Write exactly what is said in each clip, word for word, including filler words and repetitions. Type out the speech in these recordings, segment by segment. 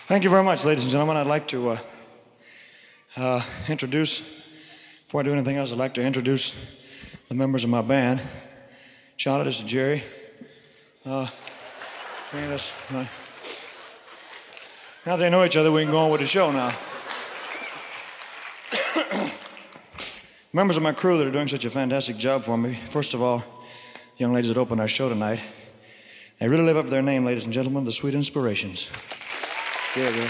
Thank you very much, ladies and gentlemen. I'd like to uh, uh, introduce, before I do anything else, I'd like to introduce the members of my band. Charlotte, this is Jerry. Uh, Janice, uh, now that they know each other, we can go on with the show now. Members of my crew that are doing such a fantastic job for me. First of all, the young ladies that open our show tonight. They really live up to their name, ladies and gentlemen, the Sweet Inspirations. Yeah, yeah.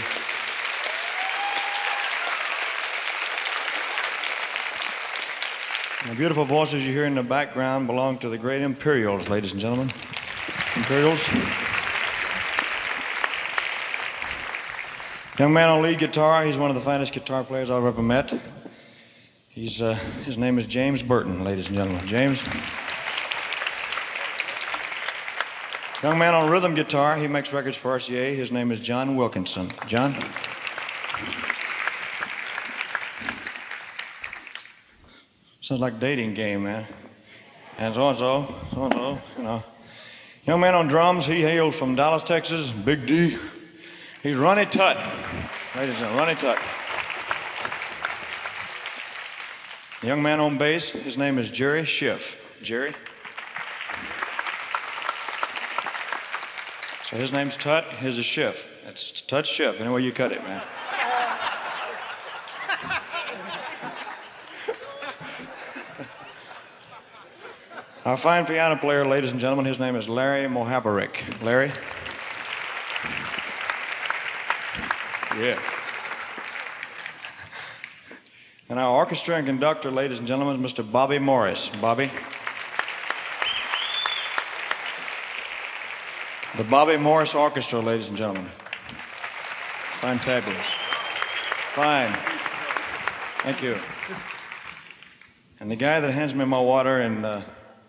The beautiful voices you hear in the background belong to the great Imperials, ladies and gentlemen. Imperials. Young man on lead guitar, he's one of the finest guitar players I've ever met. He's, uh, his name is James Burton, ladies and gentlemen. James. Young man on rhythm guitar, he makes records for R C A. His name is John Wilkinson. John? Sounds like a dating game, man. And so-and-so, so-and-so, you know. Young man on drums, he hails from Dallas, Texas. Big D. He's Ronnie Tutt. Ladies and gentlemen, Ronnie Tutt. Young man on bass, his name is Jerry Schiff. Jerry? So his name's Tut, his is Schiff. It's Tut Schiff, any way you cut it, man. Our fine piano player, ladies and gentlemen, his name is Larry Mohabarik. Larry? Yeah. And our orchestra and conductor, ladies and gentlemen, is Mister Bobby Morris. Bobby? The Bobby Morris Orchestra, ladies and gentlemen. Fantabulous. Fine. Thank you. And the guy that hands me my water and, uh,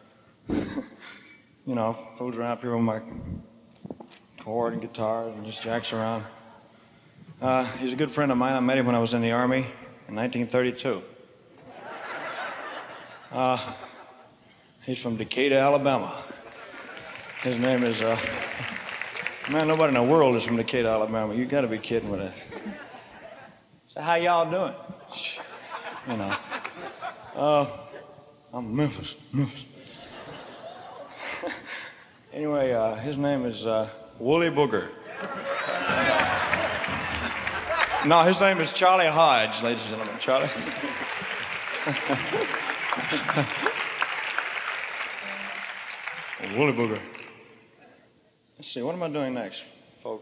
you know, fools around up here with my chord and guitars and just jacks around. Uh, he's a good friend of mine. I met him when I was in the Army in nineteen thirty-two. Uh, he's from Decatur, Alabama. His name is, uh, man, nobody in the world is from Decatur, Alabama. You gotta be kidding with that. So how y'all doing? You know. Uh, I'm Memphis, Memphis. Anyway, uh, his name is uh, Wooly Booger. No, his name is Charlie Hodge, ladies and gentlemen. Charlie. Wooly Booger. Let's see, what am I doing next, folks?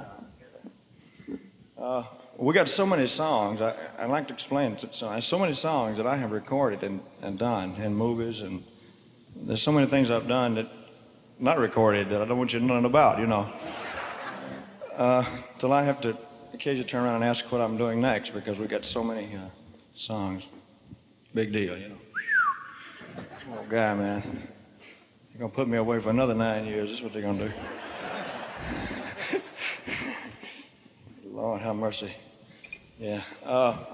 Uh, we got so many songs. I, I'd like to explain. So, so many songs that I have recorded and, and done in movies, and there's so many things I've done that not recorded that I don't want you to know about, you know. Uh, till I have to occasionally turn around and ask what I'm doing next because we got so many uh, songs. Big deal, you know. Oh, guy, man. They're gonna put me away for another nine years. That's what they're gonna do. Lord have mercy. Yeah. Uh,